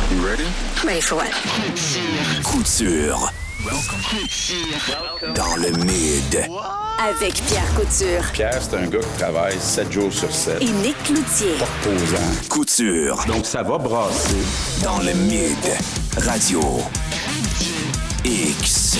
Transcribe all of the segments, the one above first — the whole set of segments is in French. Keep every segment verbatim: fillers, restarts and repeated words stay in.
You ready? Ready for what? Couture. Dans le mid. Avec Pierre Couture Pierre, c'est un gars qui travaille sept jours sur sept. et Nick Cloutier. Posant. Couture. Donc, ça va brasser. Dans le mid. Radio. X.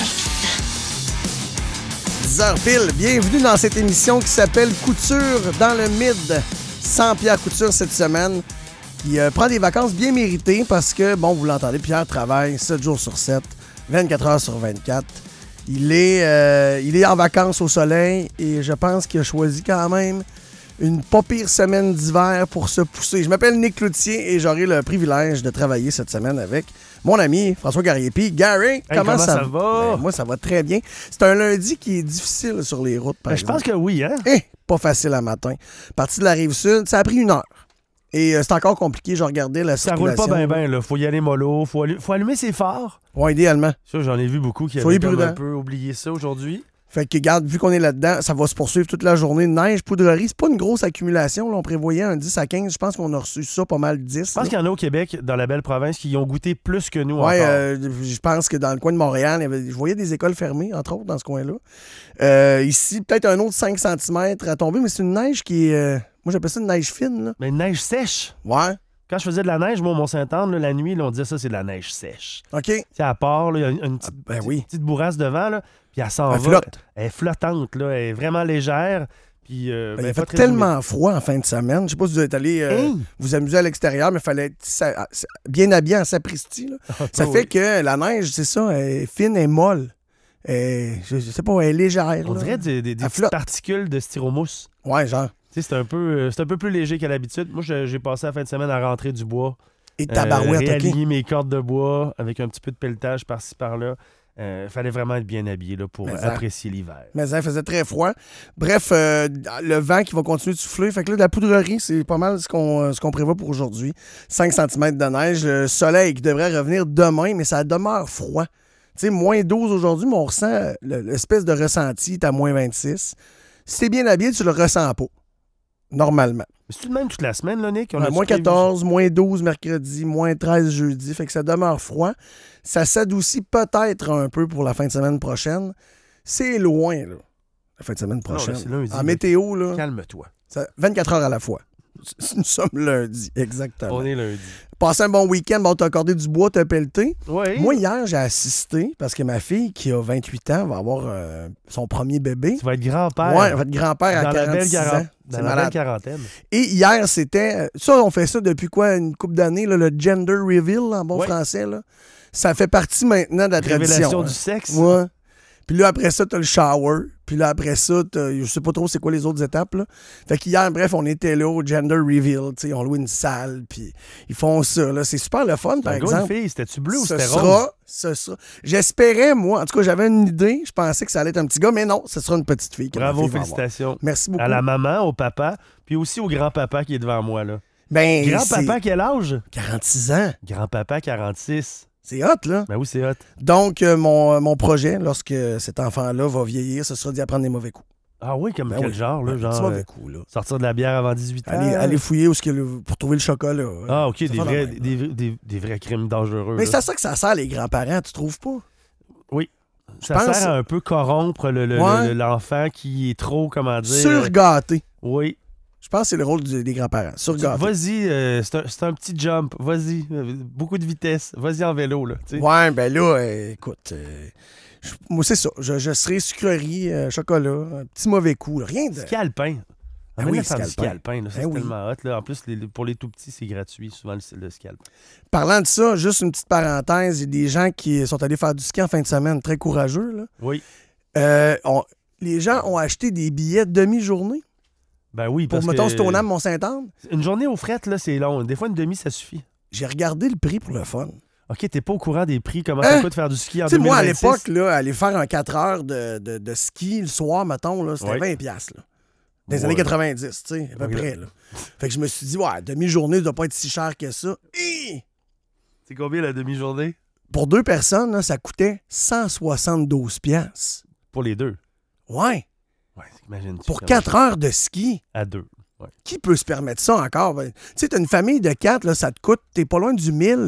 dix heures pile, bienvenue dans cette émission qui s'appelle Couture dans le mid. Sans Pierre Couture cette semaine. Il euh, prend des vacances bien méritées parce que, bon, vous l'entendez, Pierre travaille sept jours sur sept, vingt-quatre heures sur vingt-quatre. Il est, euh, il est en vacances au soleil et je pense qu'il a choisi quand même une pas pire semaine d'hiver pour se pousser. Je m'appelle Nick Cloutier et j'aurai le privilège de travailler cette semaine avec mon ami François Gariepi. Gary, Hey, comment, comment ça, ça va? Ben, moi, ça va très bien. C'est un lundi qui est difficile sur les routes, par Ben, je exemple. pense que oui, hein? Eh, pas facile à matin. Parti de la Rive-Sud, ça a pris une heure. Et euh, c'est encore compliqué. Je regardais la Ça roule circulation. pas bien, bien, là. Faut y aller mollo. Faut, allu- faut allumer ses phares. Ouais, idéalement. Ça, j'en ai vu beaucoup qui Soyez avaient comme prudent. un peu oublié ça aujourd'hui. Fait que, regarde, vu qu'on est là-dedans, ça va se poursuivre toute la journée. Neige, poudrerie, c'est pas une grosse accumulation. Là. On prévoyait un dix à quinze. Je pense qu'on a reçu ça pas mal dix. Je pense qu'il y en a au Québec, dans la belle province, qui y ont goûté plus que nous Ouais, encore. euh, je pense que dans le coin de Montréal, il y avait- je voyais des écoles fermées, entre autres, dans ce coin-là. Euh, ici, peut-être un autre cinq centimètres à tomber, mais c'est une neige qui est... euh, moi, j'appelle ça une neige fine. Là. Mais neige sèche. Ouais. Quand je faisais de la neige, moi, au Mont-Saint-Anne, là, la nuit, là, on disait ça, c'est de la neige sèche. OK. Tu sais, à part, là, il y a une, une petite, Ah, ben oui. petite bourrasse devant, là, puis elle s'en Elle va. flotte. Elle est flottante, là. Elle est vraiment légère. Puis, euh, Ben, ben, il a pas fait très tellement froid en fin de semaine. Je sais pas si vous êtes allé euh, Hey! vous amuser à l'extérieur, mais il fallait être sa- bien habillé en sapristi. Là. humide. Ça Oui. fait que la neige, c'est ça, elle est fine et molle. Elle est- je, je sais pas, elle est légère. On là. dirait des, des, des Elle petites flotte. particules de styromousse. Ouais, genre. Tu sais, c'est un peu, euh, c'est un peu plus léger qu'à l'habitude. Moi, je- j'ai passé la fin de semaine à rentrer du bois. Et tabarouette, euh, OK. réaligner mes cordes de bois avec un petit peu de pelletage par-ci par-là. Il fallait vraiment être bien habillé là, pour Mais ça- apprécier l'hiver. Mais ça faisait très froid. Bref, euh, le vent qui va continuer de souffler. Fait que là, de la poudrerie, c'est pas mal ce qu'on euh, ce qu'on prévoit pour aujourd'hui. cinq centimètres de neige. Le soleil qui devrait revenir demain, mais ça demeure froid. Tu sais, moins douze aujourd'hui, mais on ressent le- l'espèce de ressenti est à moins vingt-six. Si t'es bien habillé, tu le ressens pas. Normalement. Mais c'est tout de même toute la semaine, là, Nick? On Ouais, a-tu moins prévu- quatorze, moins douze mercredi, moins treize jeudi. Fait que ça demeure froid. Ça s'adoucit peut-être un peu pour la fin de semaine prochaine. C'est loin, là, la fin de semaine là, prochaine. c'est lundi, en là. météo, là, Calme-toi. ça- vingt-quatre heures à la fois. Nous sommes lundi, exactement. On est lundi. Passez un bon week-end. Bon, t'as accordé du bois, t'as pelleté. Oui. Moi, hier, j'ai assisté parce que ma fille, qui a vingt-huit ans, va avoir euh, son premier bébé. Tu vas être grand-père. Ouais, votre grand-père à dans la belle, quarante-six quaran- ans. dans C'est la belle malade. quarantaine. Et hier, c'était... Ça, on fait ça depuis quoi? Une couple d'années, là, le gender reveal, en bon Ouais. français. Là. Ça fait partie maintenant de la Révélation tradition. du hein. sexe. Ouais. Puis là, après ça, t'as le shower. Puis là, après ça, t'as... je sais pas trop c'est quoi les autres étapes. Là. Fait qu'hier, bref, on était là au gender reveal. T'sais, on loue une salle, puis ils font ça. Là. C'est super le fun, par Un gars, une exemple. fille, c'était-tu bleu ou Ce c'était rose? sera, ce sera. J'espérais, moi, en tout cas, j'avais une idée. Je pensais que ça allait être un petit gars, mais non, ce sera une petite fille. que ma Bravo, fille va avoir. félicitations. Merci beaucoup. À la maman, au papa, puis aussi au grand-papa qui est devant moi, là. Ben, Grand-papa, c'est quel âge? quarante-six ans. Grand-papa, quarante-six. C'est hot, là. Ben oui, c'est hot. Donc, euh, mon, mon projet, lorsque cet enfant-là va vieillir, ce sera d'y apprendre des mauvais coups. Ah oui, comme Ben quel oui. genre, là? Un petit Genre, mauvais euh, coup, là. sortir de la bière avant dix-huit ans? Aller, aller fouiller où ce qu'il y a le- pour trouver le chocolat. Ah, OK, Ça des fait vrais, de même, des, des- des vrais crimes dangereux. Mais là. c'est à ça que ça sert, les grands-parents, tu trouves pas? Oui. Ça pense- sert à un peu corrompre le- le- Ouais. le- l'enfant qui est trop, comment dire... Surgâté. Oui. Je pense que c'est le rôle du- des grands-parents. Surgâté. Vas-y, euh, c'est un, c'est un petit jump. Vas-y. euh, Beaucoup de vitesse. Vas-y en vélo, là. tu sais. Ouais, ben là, euh, écoute, euh, je- moi, c'est ça. Je, je serai sucrerie, euh, chocolat, un petit mauvais coup. là. Rien de. Ski alpin. Ben On oui, a faire du ski ski alpin. alpin. là. Ça, Ben c'est oui. tellement hot. Là. En plus, les- pour les tout petits, c'est gratuit, souvent, le, le ski alpin. Parlant de ça, juste une petite parenthèse. Il y a des gens qui sont allés faire du ski en fin de semaine, très courageux. Là. Oui. Euh, on- les gens ont acheté des billets de demi-journée Ben oui, pour, parce mettons, que Stoneham, Mont-Saint-Anne. une journée aux frettes, là, c'est long. Des fois, une demi, ça suffit. J'ai regardé le prix pour le fun. OK, t'es pas au courant des prix, comment Hein? ça coûte faire du ski en Tu sais, moi, à deux mille vingt-six? l'époque, là, aller faire un quatre heures de, de, de ski le soir, mettons, là, c'était Ouais. vingt piastres. Là. Dans les Ouais. années quatre-vingt-dix, tu sais, à peu Ouais. près. Là. Fait que je me suis dit, ouais, demi-journée ne doit pas être si cher que ça. Hi! C'est combien la demi-journée? Pour deux personnes, là, ça coûtait cent soixante-douze piastres. Pour les deux. Ouais. Ouais, imagine. Pour quatre heures de ski. À deux. Ouais. Qui peut se permettre ça encore? Ben, tu sais, t'as une famille de quatre, là, ça te coûte, t'es pas loin du mille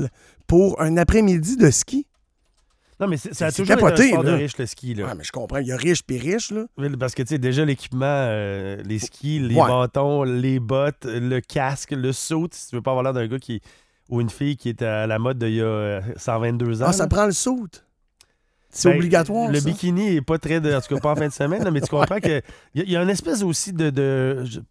pour un après-midi de ski. Non, mais c'est- ça a C'est toujours capoté, été un sport là. de riche, le ski. Là. Ouais, mais je comprends, il y a riche puis riche, là. Oui, parce que, tu sais, déjà, l'équipement, euh, les skis, les Ouais. bâtons, les bottes, le casque, le saut, si tu veux pas avoir l'air d'un gars qui ou une fille qui est à la mode d'il y a euh, cent vingt-deux ans. Ah, ça là. prend le saut. C'est Ben, obligatoire, Le ça. bikini est pas très... De, en tout cas, pas en fin de semaine, là, mais tu comprends qu'il y, a- y a une espèce aussi de... de je-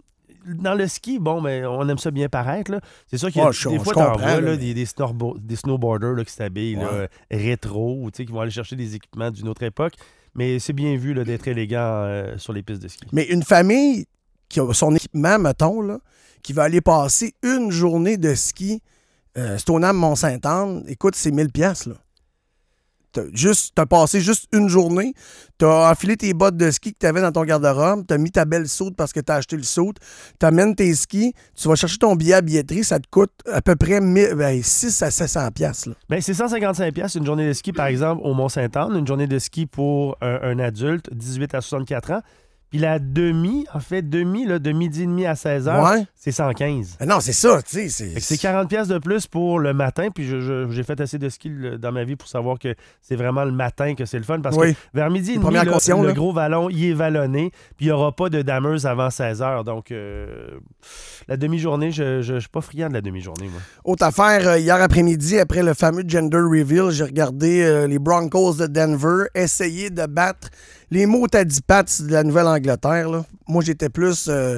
dans le ski, bon, mais on aime ça bien paraître. Là. C'est sûr qu'il y a Ah, je- des je fois, t'en comprends, vois là, là, mais- des, des, snowbo- des snowboarders là, qui s'habillent là, Ouais. rétro, ou tu sais, qui vont aller chercher des équipements d'une autre époque. Mais c'est bien vu là, d'être élégant euh, sur les pistes de ski. Mais une famille qui a son équipement, mettons, là, qui va aller passer une journée de ski, euh, Stoneham-Mont-Sainte-Anne, écoute, c'est mille piastres, là. T'as juste, t'as passé juste une journée, t'as enfilé tes bottes de ski que t'avais dans ton garde-robe, t'as mis ta belle soude parce que t'as acheté le soude, t'amènes tes skis, tu vas chercher ton billet à billetterie, ça te coûte à peu près mille, ben, six à sept cents piastres, là. Ben, c'est cent cinquante-cinq piastres une journée de ski, par exemple, au Mont-Sainte-Anne. Une journée de ski pour un, un adulte, dix-huit à soixante-quatre ans. Puis la demi, en fait, demi, là, de midi et demi à seize heures, Ouais. c'est cent quinze. Ben non, c'est ça, tu sais. c'est- Fait que c'est quarante piastres de plus pour le matin. Puis je- je- j'ai fait assez de ski le- dans ma vie pour savoir que c'est vraiment le matin que c'est le fun. Parce Oui. que vers midi et Les demi, premières là, conditions, le là. gros vallon, il est vallonné. Puis il n'y aura pas de dameuse avant seize heures. Donc, euh, la demi-journée, je ne suis pas friand de la demi-journée, moi. Autre affaire, euh, hier après-midi, après le fameux gender reveal, j'ai regardé euh, les Broncos de Denver essayer de battre les Montadi Pats de la Nouvelle-Angleterre, là. Moi, j'étais plus euh,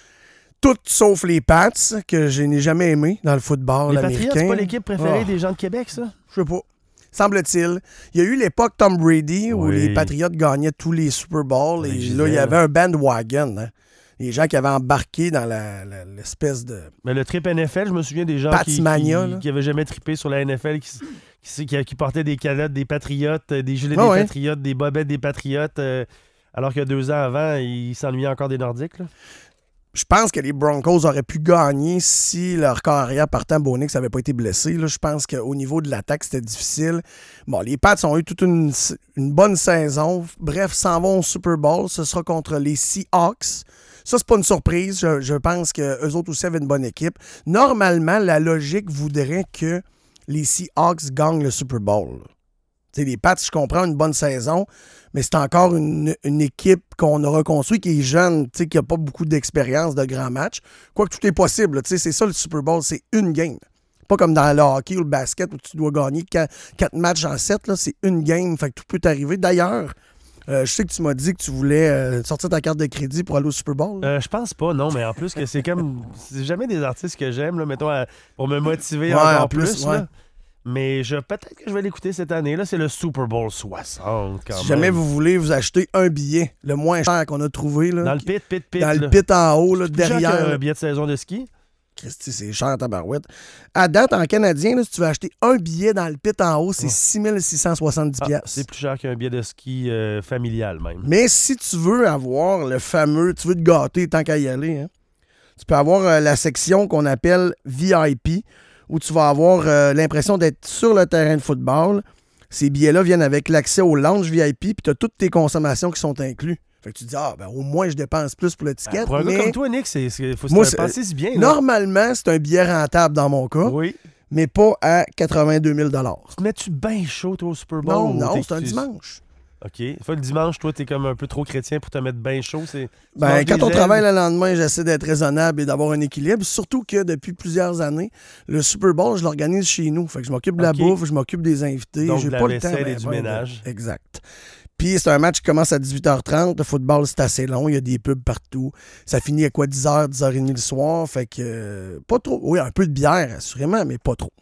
tout sauf les Pats, que je n'ai jamais aimé dans le football Les américain. Patriots, c'est pas l'équipe préférée Ah. des gens de Québec, ça? Je sais pas. Semble-t-il. Il y a eu l'époque Tom Brady où Oui. les Patriots gagnaient tous les Super Bowls Avec et Gisèle. là, il y avait un bandwagon. Hein. Les gens qui avaient embarqué dans la- la- l'espèce de... Mais le trip N F L, je me souviens des gens qui, Patsmania, qui, là. qui avaient jamais trippé sur la N F L, qui, qui, qui- qui portaient des calottes des Patriotes, euh, des gilets Ah des ouais. Patriotes, des bobettes des Patriotes, euh, alors que deux ans avant, ils s'ennuyaient encore des Nordiques. Là. Je pense que les Broncos auraient pu gagner si leur carrière partant Bonix n'avait pas été blessé. Là. Je pense qu'au niveau de l'attaque, c'était difficile. Bon, les Pats ont eu toute une, une bonne saison. Bref, s'en vont au Super Bowl. Ce sera contre les Seahawks. Ça, c'est pas une surprise. Je, je pense qu'eux autres aussi avaient une bonne équipe. Normalement, la logique voudrait que les Seahawks gagnent le Super Bowl. là. T'sais, les Pats, je comprends, une bonne saison, mais c'est encore une, une équipe qu'on a reconstruite qui est jeune, t'sais, qui n'a pas beaucoup d'expérience de grands matchs. Quoique tout est possible. t'sais, C'est ça le Super Bowl, c'est une game. Pas comme dans le hockey ou le basket où tu dois gagner quatre, quatre matchs en sept, là, c'est une game, fait que tout peut arriver. D'ailleurs, euh, je sais que tu m'as dit que tu voulais euh, sortir ta carte de crédit pour aller au Super Bowl. là. Euh, je pense pas, non, mais en plus que c'est comme. C'est jamais des artistes que j'aime, là, mettons, à- pour me motiver Ouais, encore en plus, plus. ouais. là. Mais je, peut-être que je vais l'écouter cette année. Là, c'est le Super Bowl soixante, quand Si même. jamais vous voulez vous acheter un billet, le moins cher qu'on a trouvé, là, Dans le pit, pit, pit. dans là. le pit en haut, là, Plus cher derrière. qu'un là. billet de saison de ski. Christy, c'est cher en tabarouette. À date, en canadien, là, si tu veux acheter un billet dans le pit en haut, c'est six mille six cent soixante-dix Ah, piastres. c'est plus cher qu'un billet de ski euh, familial, même. Mais si tu veux avoir le fameux, tu veux te gâter tant qu'à y aller, hein, tu peux avoir euh, la section qu'on appelle V I P, où tu vas avoir euh, l'impression d'être sur le terrain de football. Ces billets-là viennent avec l'accès au lounge V I P, puis tu as toutes tes consommations qui sont incluses. Fait que tu te dis, ah, ben au moins je dépense plus pour l'étiquette. Ah, pour un mais gars comme toi, Nick, c'est, c'est, faut Moi, se c'est- penser si bien. là. normalement, c'est un billet rentable dans mon cas, Oui. mais pas à quatre-vingt-deux mille dollars. Tu te mets-tu bien chaud, toi, au Super Bowl? Non, ou non, t'es- c'est un tu- dimanche. OK. Fait le dimanche, toi, t'es comme un peu trop chrétien pour te mettre bien chaud. C'est... tu Ben, manges quand des on ailes. travaille le lendemain, j'essaie d'être raisonnable et d'avoir un équilibre. Surtout que depuis plusieurs années, le Super Bowl, je l'organise chez nous. Fait que je m'occupe de la OK. bouffe, je m'occupe des invités. Donc, J'ai de la pas le temps. vaisselle et ben, du ben, ménage. ben, exact. Puis c'est un match qui commence à dix-huit heures trente. Le football, c'est assez long. Il y a des pubs partout. Ça finit à quoi, dix heures, dix heures trente le soir. Fait que euh, pas trop. Oui, un peu de bière, assurément, mais pas trop.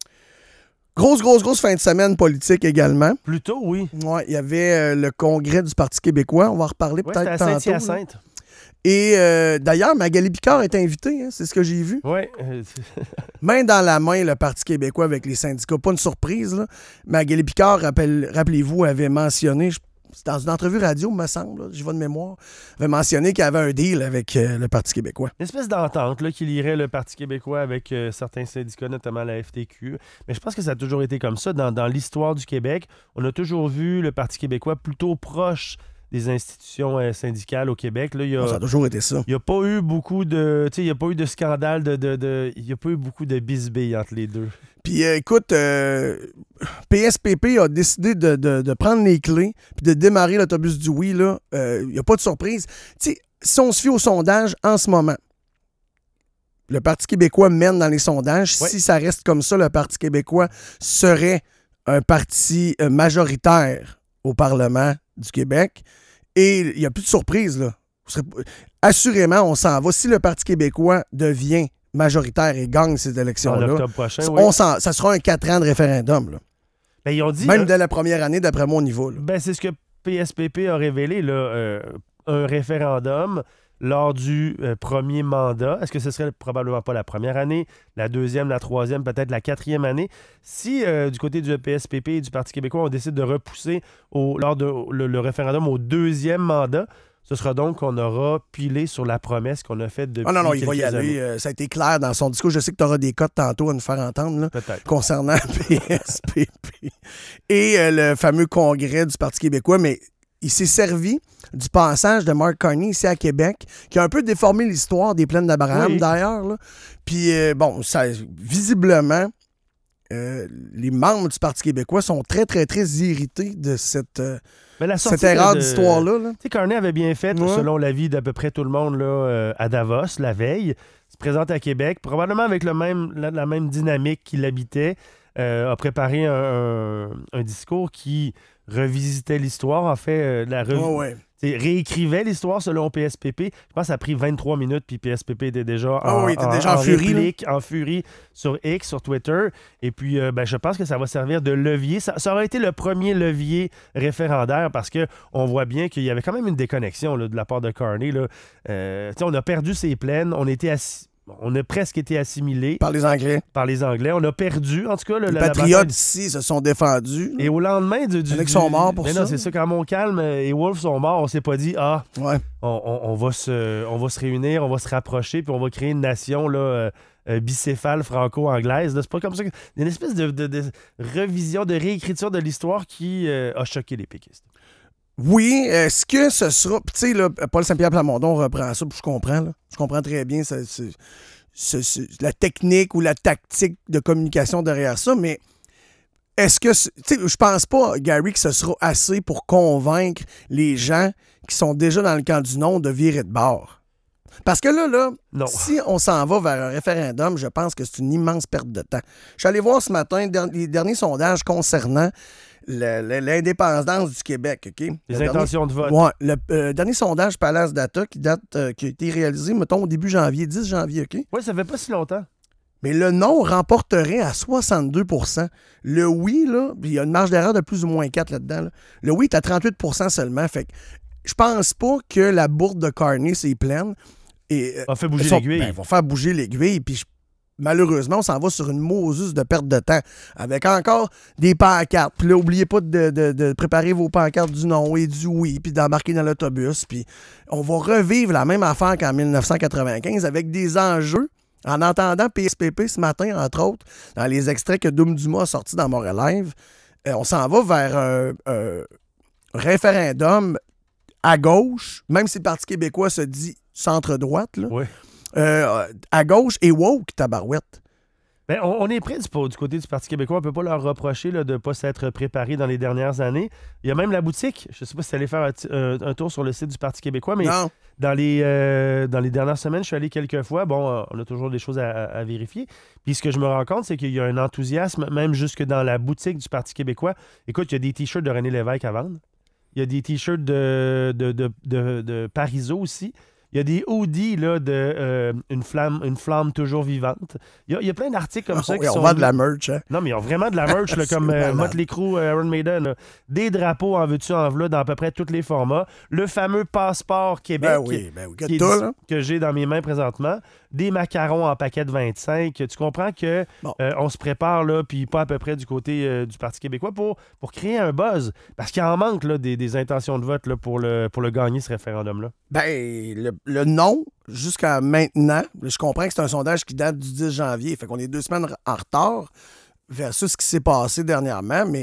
Grosse, grosse, grosse fin de semaine politique également. Plutôt, oui. Ouais, il y avait euh, le congrès du Parti québécois. On va en reparler Ouais, c'était peut-être à tantôt. là. Saint-Hyacinthe. Et euh, d'ailleurs, Magali Picard est invitée, hein, c'est ce que j'ai vu. Oui. Main dans la main, le Parti québécois avec les syndicats. Pas une surprise, là. Magali Picard, rappel- rappelez-vous, avait mentionné, je- c'est dans une entrevue radio, me semble, là, j'y vais de mémoire, avait mentionné qu'il y avait un deal avec euh, le Parti québécois. Une espèce d'entente là, qui lierait le Parti québécois avec euh, certains syndicats, notamment la F T Q. Mais je pense que ça a toujours été comme ça. Dans, dans l'histoire du Québec, on a toujours vu le Parti québécois plutôt proche des institutions euh, syndicales au Québec. Là, il y a, Ça a toujours été ça. il n'y a pas eu beaucoup de. Tu sais, il n'y a pas eu de scandale, de, de, de, il n'y a pas eu beaucoup de bisbilles entre les deux. Puis euh, écoute, euh, P S P P a décidé de, de, de prendre les clés puis de démarrer l'autobus du oui. Il euh, n'y a pas de surprise. Tu sais, si on se fie au sondage en ce moment, le Parti québécois mène dans les sondages. Ouais. Si ça reste comme ça, le Parti québécois serait un parti euh, majoritaire au Parlement du Québec. Et il n'y a plus de surprise, là. Vous serez- Assurément, on s'en va. Si le Parti québécois devient majoritaire et gagne ces En élections-là, octobre prochain, oui. on s'en- ça sera un quatre ans de référendum. Là. Ben, ils ont dit. Même euh, dès la première année, d'après mon niveau. Là. Ben, c'est ce que P S P P a révélé, là, euh, un référendum lors du euh, premier mandat. Est-ce que ce serait probablement pas la première année, la deuxième, la troisième, peut-être la quatrième année? Si euh, du côté du P S P P et du Parti québécois, on décide de repousser au, lors de le, le référendum au deuxième mandat, ce sera donc qu'on aura pilé sur la promesse qu'on a faite depuis Ah non, non, il va y quelques aller. années. Euh, ça a été clair dans son discours. Je sais que tu auras des codes tantôt à nous faire entendre. Là. Peut-être. Concernant P S P P et euh, le fameux congrès du Parti québécois, mais il s'est servi du passage de Mark Carney ici à Québec, qui a un peu déformé l'histoire des plaines d'Abraham, Oui. d'ailleurs. Là. Puis, euh, bon, ça, visiblement, euh, les membres du Parti québécois sont très, très, très irrités de cette, euh, Mais la cette sortie erreur de- d'histoire-là. Là. Tu sais, Carney avait bien fait, Ouais. selon l'avis d'à peu près tout le monde, là, euh, à Davos, la veille. Il se présente à Québec, probablement avec le même, la, la même dynamique qu'il habitait, euh, a préparé un, un- un discours qui revisitait l'histoire, en fait, euh, la rev- Ouais, ouais. tu sais, réécrivait l'histoire selon P S P P. Je pense que ça a pris vingt-trois minutes, puis P S P P était déjà Ah en, oui, il était déjà en furie, là. réplique, en furie sur X, sur Twitter. Et puis, euh, ben, je pense que ça va servir de levier. Ça, ça aurait été le premier levier référendaire parce qu'on voit bien qu'il y avait quand même une déconnexion là, de la part de Carney. Là. Euh, tu sais, on a perdu ses plaines, on, était assi- on a presque été assimilés Par les Anglais. par les Anglais. On a perdu, en tout cas, le, Les la, la patriotes bataille. ici se sont défendus. Et au lendemain du. du Il y en a qui du- sont morts pour Mais ça. non, c'est ça. Quand Montcalm et Wolfe sont morts, on s'est pas dit, ah, Ouais. on, on- on va se, on va se réunir, on va se rapprocher, puis on va créer une nation là, euh, euh, bicéphale franco-anglaise. Là. C'est pas comme ça. que- Il y a une espèce de, de- de revision, de réécriture de l'histoire qui euh, a choqué les péquistes. Oui, est-ce que ce sera... Puis tu sais, là, Paul Saint-Pierre Plamondon reprend ça, puis je comprends, là. Je comprends très bien ça, c'est- c'est- c'est la technique ou la tactique de communication derrière ça, mais est-ce que... c'est- Tu sais, je pense pas, Gary, que ce sera assez pour convaincre les gens qui sont déjà dans le camp du non de virer de bord. Parce que là, là, Non. si on s'en va vers un référendum, je pense que c'est une immense perte de temps. Je suis allé voir ce matin der- les derniers sondages concernant le- le- l'indépendance du Québec, OK? Les Le dernier- intentions de vote. Ouais, le euh, dernier sondage Palace Data qui date, euh, qui a été réalisé, mettons, au début janvier, dix janvier, OK? Oui, ça fait pas si longtemps. Mais le non remporterait à soixante-deux pour cent. Le oui, là, il y a une marge d'erreur de plus ou moins quatre là-dedans. là. Le oui est à trente-huit pour cent seulement. Fait que je pense pas que la bourre de Carney s'est pleine. Et, euh, A fait bouger ils sont- l'aiguille. ben, ils vont faire bouger l'aiguille. Puis je- malheureusement, on s'en va sur une Moses de perte de temps. Avec encore des pancartes. Puis là, n'oubliez pas de, de- de préparer vos pancartes du non et du oui, puis d'embarquer dans l'autobus. Puis on va revivre la même affaire qu'en dix-neuf cent quatre-vingt-quinze avec des enjeux. En entendant P S P P ce matin, entre autres, dans les extraits que Doom Dumas a sortis dans Montréal Live, euh, on s'en va vers un, un référendum à gauche, même si le Parti québécois se dit centre-droite, là, Oui. euh, à gauche et woke, tabarouette. Ben, on, on est prêt du, du côté du Parti québécois. On ne peut pas leur reprocher là, de ne pas s'être préparé dans les dernières années. Il y a même la boutique. Je ne sais pas si tu allé faire un, ti- un- un tour sur le site du Parti québécois, mais Non. dans les, euh, dans les dernières semaines, je suis allé quelques fois. Bon, euh, on a toujours des choses à, à- à vérifier. Puis ce que je me rends compte, c'est qu'il y a un enthousiasme, même jusque dans la boutique du Parti québécois. Écoute, il y a des T-shirts de René Lévesque à vendre. Il y a des T-shirts de, de, de, de, de Parizeau aussi. Il y a des hoodies là, de euh, une, flamme, une flamme toujours vivante. Il y a, il y a plein d'articles comme ça Oui, qui on sont... vend de la merch, hein? Non, mais ils ont vraiment de la merch, là, C'est comme euh, malade. Motley Crue, euh, Iron Maiden. là. Des drapeaux en veux-tu, en v'là, dans à peu près tous les formats. Le fameux passeport Québec Ben oui, ben oui. Que qui est t'as, dis- là? que j'ai dans mes mains présentement. Des macarons en paquet de vingt-cinq. Tu comprends que Bon. euh, on se prépare, là, puis pas à peu près du côté euh, du Parti québécois, pour, pour créer un buzz. Parce qu'il en manque là, des, des intentions de vote là, pour, le, pour le gagner, ce référendum-là. Ben, le, le non, jusqu'à maintenant, je comprends que c'est un sondage qui date du dix janvier, fait qu'on est deux semaines en retard versus ce qui s'est passé dernièrement, mais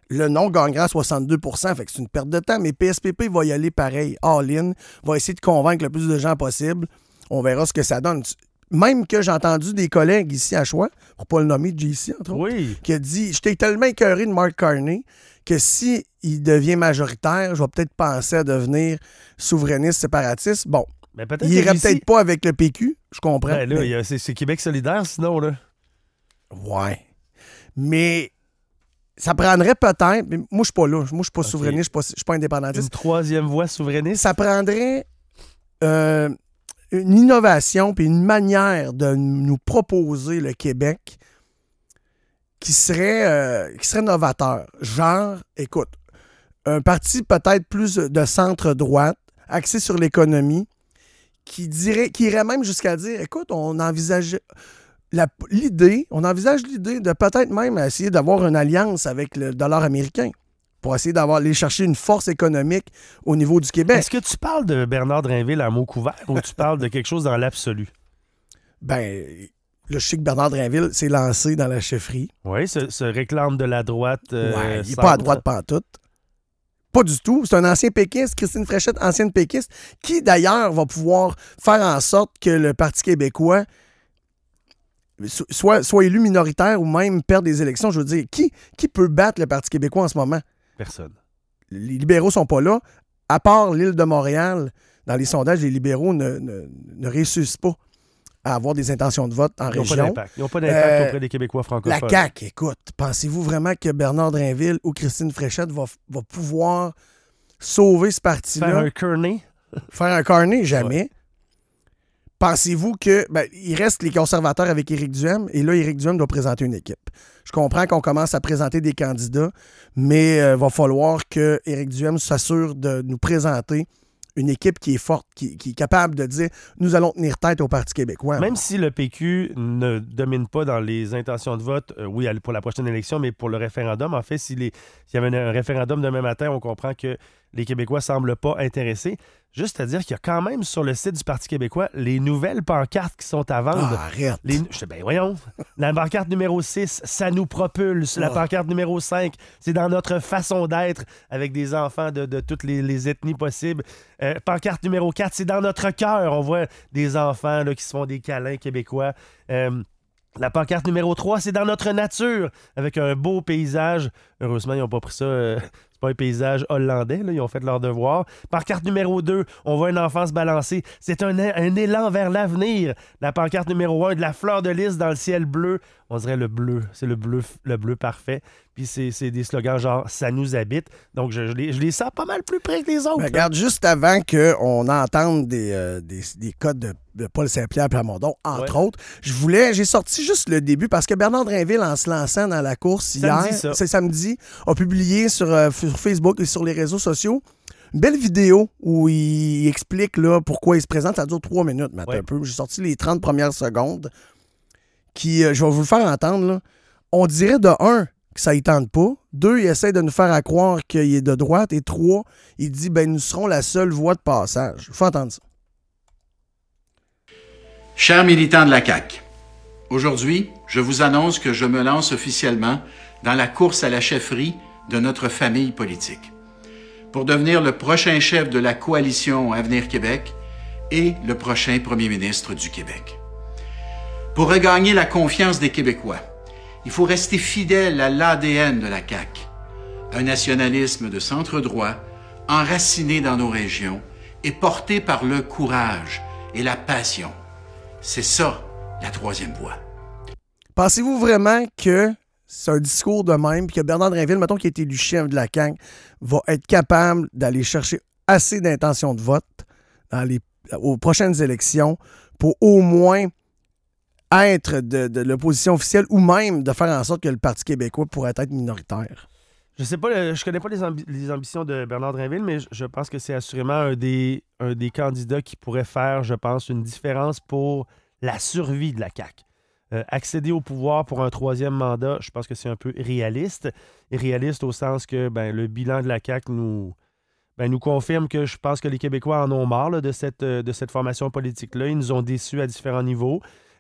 Le non gagnera à soixante-deux pour cent, fait que c'est une perte de temps, mais P S P P va y aller pareil, all-in, va essayer de convaincre le plus de gens possible. On verra ce que ça donne. Même que j'ai entendu des collègues ici à Choix, pour pas le nommer J C, entre autres, Oui. qui a dit « J'étais tellement écœuré de Mark Carney que si il devient majoritaire, je vais peut-être penser à devenir souverainiste séparatiste. » Bon, Mais peut-être il que irait J C peut-être pas avec le P Q, je comprends. Ben là, mais- il y a- c'est, c'est Québec solidaire, sinon, là. Ouais. Mais ça prendrait peut-être... mais moi, je suis pas là. Moi, je suis pas Ok. souverainiste, je suis pas, je suis pas Une indépendantiste. troisième voie souverainiste. Ça prendrait euh, une innovation puis une manière de nous proposer le Québec qui serait, euh, qui serait novateur. Genre, écoute, un parti peut-être plus de centre-droite, axé sur l'économie, qui dirait, qui irait même jusqu'à dire, écoute, on envisage la- l'idée, on envisage l'idée de peut-être même essayer d'avoir une alliance avec le dollar américain pour essayer d'avoir aller chercher une force économique au niveau du Québec. Est-ce que tu parles de Bernard Drinville à mots couverts ou tu parles de quelque chose dans l'absolu? Ben, là, je sais que Bernard Drinville s'est lancé dans la chefferie. Oui, se, se réclame de la droite. euh, ouais, il n'est centre. pas à droite pantoute. Pas du tout. C'est un ancien péquiste, Christine Fréchette, ancienne péquiste, qui d'ailleurs va pouvoir faire en sorte que le Parti québécois so- soit, soit élu minoritaire ou même perdre des élections. Je veux dire, qui, qui peut battre le Parti québécois en ce moment? Personne. Les libéraux sont pas là. À part l'île de Montréal, dans les sondages, les libéraux ne, ne, ne réussissent pas à avoir des intentions de vote en Ils n'ont pas région. d'impact. Ils n'ont pas d'impact Euh, auprès des Québécois La francophones. C A Q, écoute, pensez-vous vraiment que Bernard Drinville ou Christine Fréchette va, va pouvoir sauver ce parti-là? Faire un Kearney. Faire un carnet? Jamais. Pensez-vous que... Ben, il reste les conservateurs avec Éric Duhem, et là, Éric Duhem doit présenter une équipe. Je comprends qu'on commence à présenter des candidats, mais il va falloir que Éric Duhem s'assure de nous présenter une équipe qui est forte, qui, qui est capable de dire « Nous allons tenir tête au Parti québécois. » Même si le P Q ne domine pas dans les intentions de vote, euh, oui, pour la prochaine élection, mais pour le référendum, en fait, s'il, est- s'il y avait un référendum demain matin, on comprend que les Québécois ne semblent pas intéressés. Juste à dire qu'il y a quand même sur le site du Parti québécois les nouvelles pancartes qui sont à vendre. Ah, arrête. Les, je sais, ben voyons. La pancarte numéro six, ça nous propulse. La Ah. pancarte numéro cinq, c'est dans notre façon d'être avec des enfants de, de toutes les, les ethnies possibles. Euh, pancarte numéro quatre, c'est dans notre cœur. On voit des enfants là, qui se font des câlins québécois. Euh, la pancarte numéro trois, c'est dans notre nature avec un beau paysage. Heureusement, ils n'ont pas pris ça. euh, c'est pas un paysage hollandais, là, ils ont fait leur devoir. Pancarte numéro deux, on voit une enfant se balancer. C'est un, un élan vers l'avenir. La pancarte numéro un, de la fleur de lys dans le ciel bleu. On dirait le bleu. C'est le bleu, le bleu parfait. Puis c'est, c'est des slogans genre « ça nous habite ». Donc je, je, les, je les sens pas mal plus près que les autres. Ben, là. regarde, juste avant qu'on entende des, euh, des, des codes de, de Paul Saint-Pierre Plamondon, entre Ouais. autres, je voulais, j'ai sorti juste le début parce que Bernard Drinville, en se lançant dans la course Samedi, hier, ça. c'est samedi, a publié sur, euh, sur Facebook et sur les réseaux sociaux une belle vidéo où il explique là, pourquoi il se présente. Ça dure trois minutes, mais attends Ouais. un peu. J'ai sorti les trente premières secondes qui, euh, je vais vous le faire entendre. Là. On dirait de un que ça ne tente pas. Deux, il essaie de nous faire à croire qu'il est de droite. Et trois, il dit ben nous serons la seule voie de passage. Il faut entendre ça. Chers militants de la C A Q, aujourd'hui, je vous annonce que je me lance officiellement dans la course à la chefferie de notre famille politique pour devenir le prochain chef de la coalition Avenir Québec et le prochain premier ministre du Québec. Pour regagner la confiance des Québécois, il faut rester fidèle à l'A D N de la C A Q, un nationalisme de centre-droit enraciné dans nos régions et porté par le courage et la passion. C'est ça, la troisième voie. Pensez-vous vraiment que c'est un discours de même, puis que Bernard Drinville, mettons qu'il a été élu chef de la C A Q, va être capable d'aller chercher assez d'intentions de vote dans les, aux prochaines élections pour au moins être de, de l'opposition officielle ou même de faire en sorte que le Parti québécois pourrait être minoritaire? Je sais pas, euh, je connais pas les, ambi- les ambitions de Bernard Drinville, mais je, je pense que c'est assurément un des, un des candidats qui pourrait faire, je pense, une différence pour la survie de la C A Q. Euh, accéder au pouvoir pour un troisième mandat, je pense que c'est un peu réaliste. Et réaliste au sens que ben, le bilan de la C A Q nous, ben, nous confirme que je pense que les Québécois en ont marre là, de, cette, euh, de cette formation politique-là. Ils nous ont déçus à différents niveaux.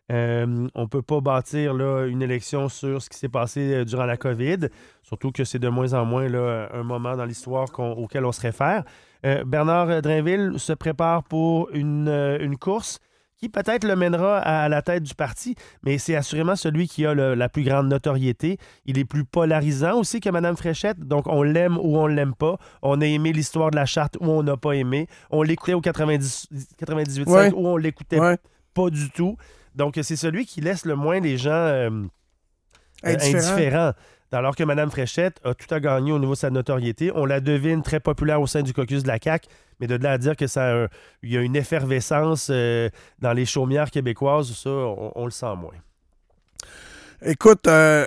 Euh, on ne peut pas bâtir là, une élection sur ce qui s'est passé euh, durant la COVID, surtout que c'est de moins en moins là, un moment dans l'histoire qu'on- auquel on se réfère. Euh, Bernard Drinville se prépare pour une, euh, une course qui peut-être le mènera à, à la tête du parti, mais c'est assurément celui qui a le- la plus grande notoriété. Il est plus polarisant aussi que Mme Fréchette, donc on l'aime ou on l'aime pas. On a aimé l'histoire de la charte ou on n'a pas aimé. On l'écoutait au quatre-vingt-dix quatre-vingt-dix-huit Ouais. cinq ou on l'écoutait Ouais. pas du tout. Donc, c'est celui qui laisse le moins les gens euh, euh, Indifférent. indifférents. Alors que Mme Fréchette a tout à gagner au niveau de sa notoriété. On la devine très populaire au sein du caucus de la C A Q, mais de là à dire que ça a un- il y a une effervescence euh, dans les chaumières québécoises, ça, on, on le sent moins. Écoute, euh,